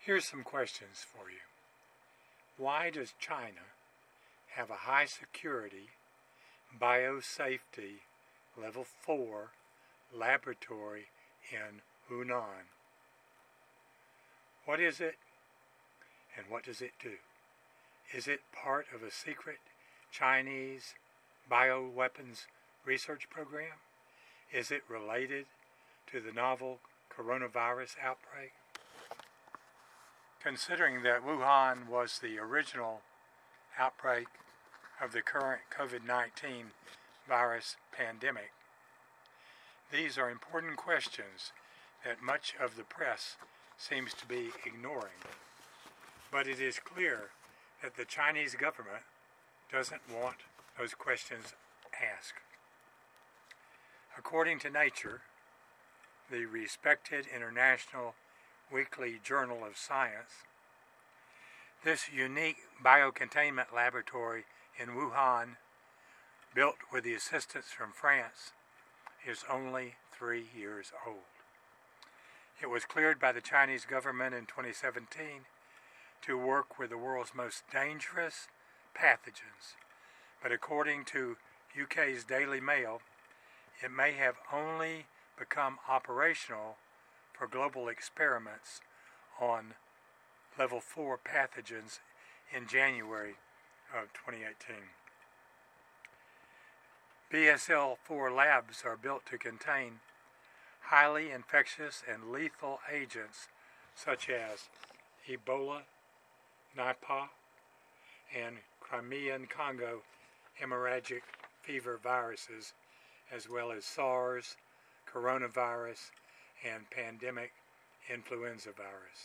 Here's some questions for you. Why does China have a high security, biosafety level 4 laboratory in Hunan? What is it and what does it do? Is it part of a secret Chinese bioweapons research program? Is it related to the novel coronavirus outbreak? Considering that Wuhan was the original outbreak of the current COVID-19 virus pandemic, these are important questions that much of the press seems to be ignoring. But it is clear that the Chinese government doesn't want those questions asked. According to Nature, the respected international weekly journal of science, this unique biocontainment laboratory in Wuhan, built with the assistance from France, is only 3 years old. It was cleared by the Chinese government in 2017 to work with the world's most dangerous pathogens, but according to UK's Daily Mail, it may have only become operational for global experiments on level 4 pathogens in January of 2018. BSL-4 labs are built to contain highly infectious and lethal agents such as Ebola, Nipah, and Crimean Congo hemorrhagic fever viruses, as well as SARS, coronavirus, and pandemic influenza virus.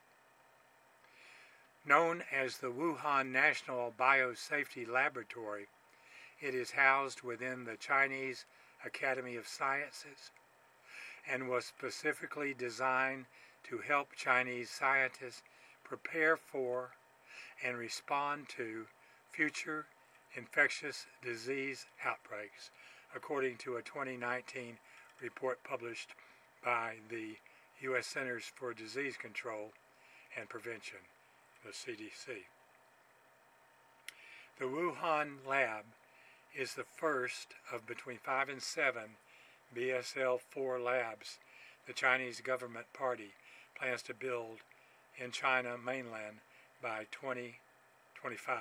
Known as the Wuhan National Biosafety Laboratory, it is housed within the Chinese Academy of Sciences and was specifically designed to help Chinese scientists prepare for and respond to future infectious disease outbreaks, according to a 2019 report published by the U.S. Centers for Disease Control and Prevention, the CDC. The Wuhan lab is the first of between 5 and 7 BSL-4 labs the Chinese government party plans to build in China mainland by 2025.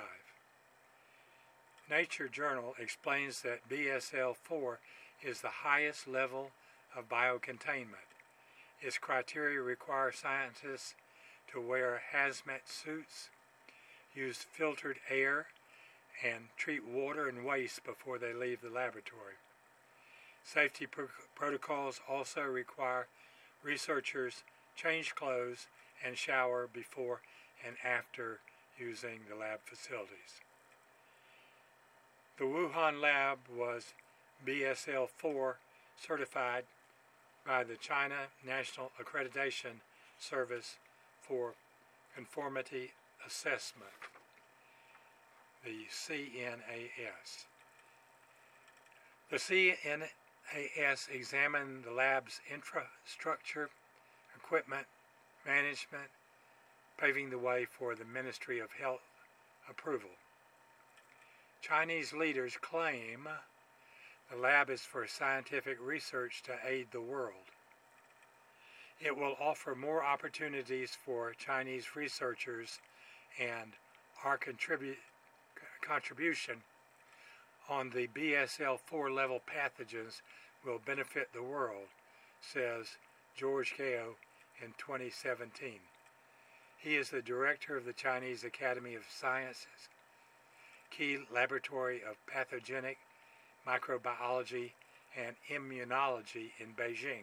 Nature Journal explains that BSL-4 is the highest level of biocontainment. Its criteria require scientists to wear hazmat suits, use filtered air, and treat water and waste before they leave the laboratory. Safety protocols also require researchers change clothes and shower before and after using the lab facilities. The Wuhan lab was BSL-4 certified by the China National Accreditation Service for Conformity Assessment, the CNAS. The CNAS examined the lab's infrastructure, equipment, management, paving the way for the Ministry of Health approval. Chinese leaders claim the lab is for scientific research to aid the world. It will offer more opportunities for Chinese researchers, and our contribution on the BSL-4 level pathogens will benefit the world, says George Gao in 2017. He is the director of the Chinese Academy of Sciences, key laboratory of pathogenic microbiology and immunology in Beijing.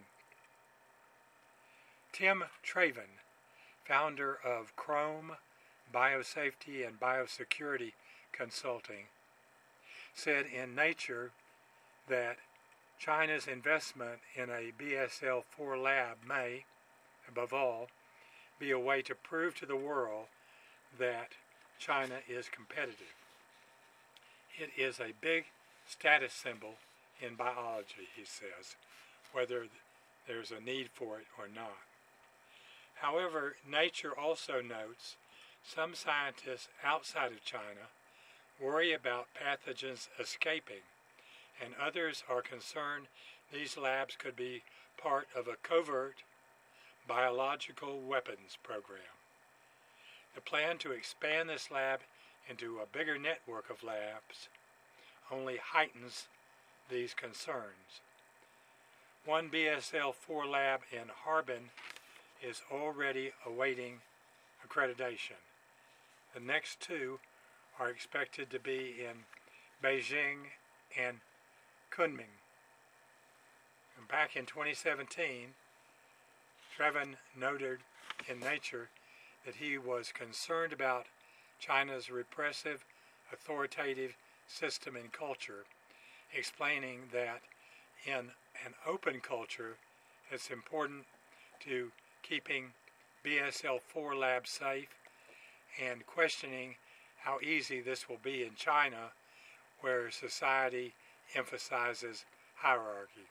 Tim Traven, founder of Chrome Biosafety and Biosecurity Consulting, said in Nature that China's investment in a BSL-4 lab may, above all, be a way to prove to the world that China is competitive. It is a big status symbol in biology, he says, whether there's a need for it or not. However, Nature also notes some scientists outside of China worry about pathogens escaping, and others are concerned these labs could be part of a covert biological weapons program. The plan to expand this lab into a bigger network of labs only heightens these concerns. One BSL-4 lab in Harbin is already awaiting accreditation. The next two are expected to be in Beijing and Kunming. And back in 2017, Trevin noted in Nature that he was concerned about China's repressive, authoritative system and culture, explaining that in an open culture, it's important to keeping BSL-4 labs safe and questioning how easy this will be in China, where society emphasizes hierarchy.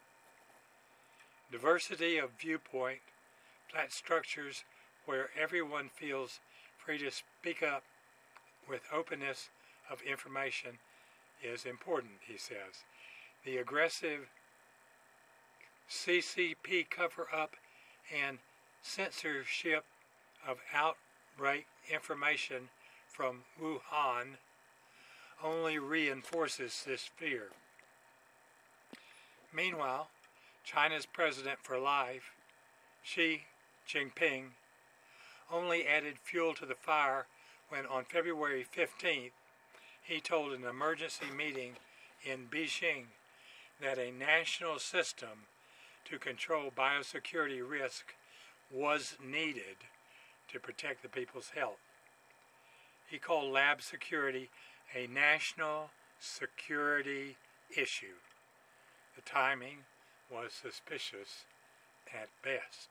Diversity of viewpoint, flat structures where everyone feels free to speak up with openness of information is important, he says. The aggressive CCP cover-up and censorship of outbreak information from Wuhan only reinforces this fear. Meanwhile, China's President for Life, Xi Jinping, only added fuel to the fire when on February 15th he told an emergency meeting in Beijing that a national system to control biosecurity risk was needed to protect the people's health. He called lab security a national security issue. The timing was suspicious at best.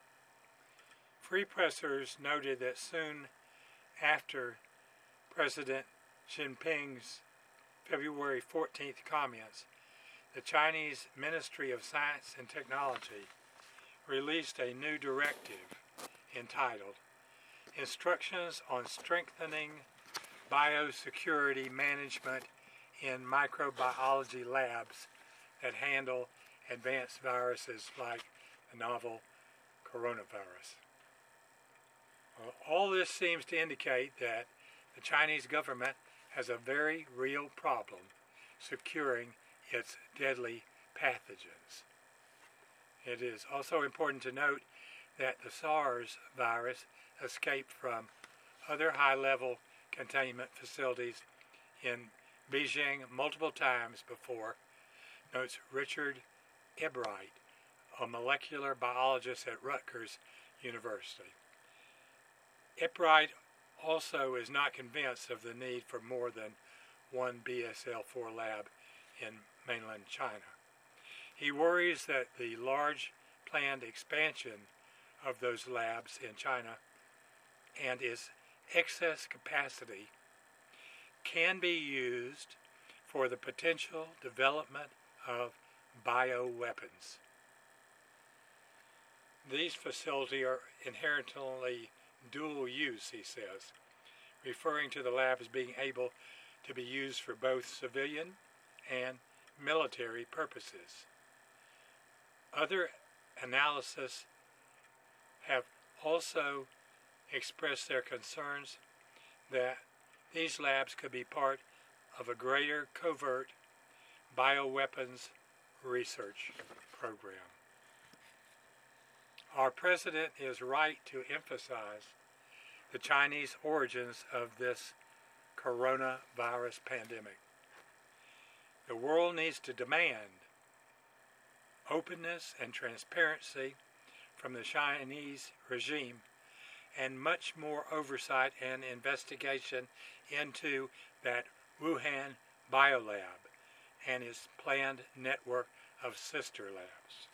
Free pressers noted that soon after President Jinping's February 14th comments, the Chinese Ministry of Science and Technology released a new directive entitled Instructions on Strengthening Biosecurity Management in Microbiology Labs that Handle Advanced Viruses like the novel coronavirus. Well, all this seems to indicate that the Chinese government has a very real problem securing its deadly pathogens. It is also important to note that the SARS virus escaped from other high-level containment facilities in Beijing multiple times before, notes Richard Ebright, a molecular biologist at Rutgers University. Ebright also is not convinced of the need for more than one BSL-4 lab in mainland China. He worries that the large planned expansion of those labs in China and its excess capacity can be used for the potential development of bioweapons. These facilities are inherently dual use, he says, referring to the labs being able to be used for both civilian and military purposes. Other analyses have also expressed their concerns that these labs could be part of a greater covert bioweapons research program. Our president is right to emphasize the Chinese origins of this coronavirus pandemic. The world needs to demand openness and transparency from the Chinese regime and much more oversight and investigation into that Wuhan biolab and its planned network of sister labs.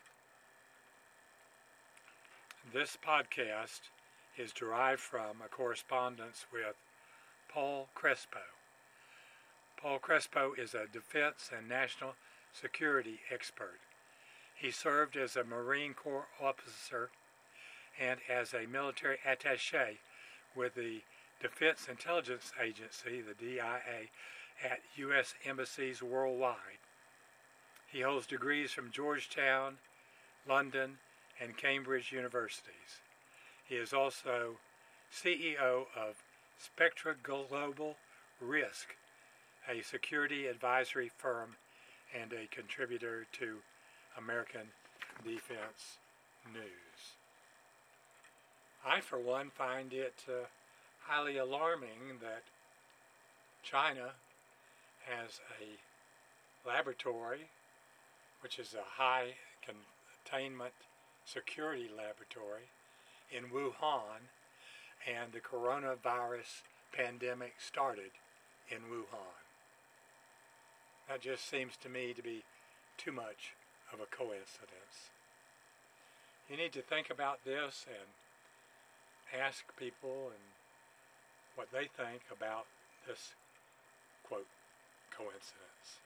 This podcast is derived from a correspondence with Paul Crespo. Paul Crespo is a defense and national security expert. He served as a Marine Corps officer and as a military attaché with the Defense Intelligence Agency, the DIA, at U.S. embassies worldwide. He holds degrees from Georgetown, London, and Cambridge universities. He is also CEO of Spectra Global Risk, a security advisory firm and a contributor to American Defense News. I, for one, find it highly alarming that China has a laboratory, which is a high containment security laboratory in Wuhan, and the coronavirus pandemic started in Wuhan. That just seems to me to be too much of a coincidence. You need to think about this and ask people and what they think about this, quote, coincidence.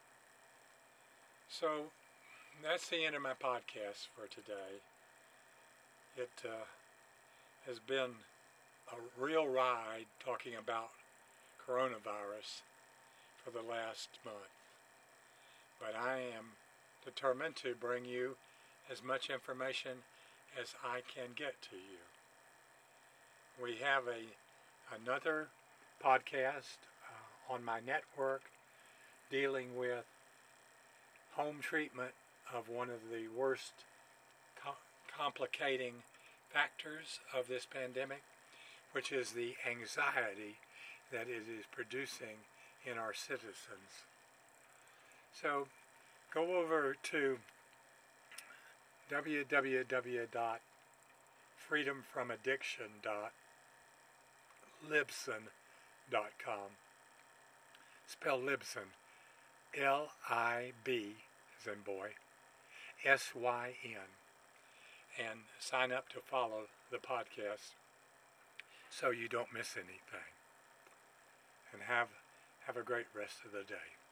So that's the end of my podcast for today. It has been a real ride talking about coronavirus for the last month. But I am determined to bring you as much information as I can get to you. We have another podcast on my network dealing with home treatment of one of the worst complicating factors of this pandemic, which is the anxiety that it is producing in our citizens. So go over to www.freedomfromaddiction.libsyn.com. Spell Libsyn, L-I-B as in boy, S-Y-N, and sign up to follow the podcast so you don't miss anything. And have a great rest of the day.